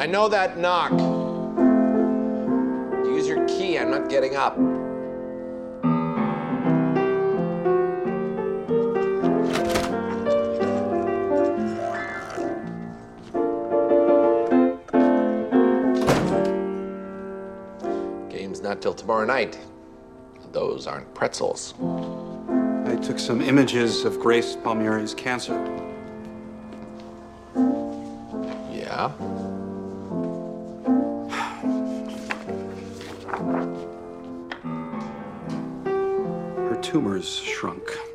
know that knock. Use your key. I'm not getting up. Game's not till tomorrow night. Those aren't pretzels. I took some images of Grace Palmieri's cancer. Yeah? Her tumors shrunk.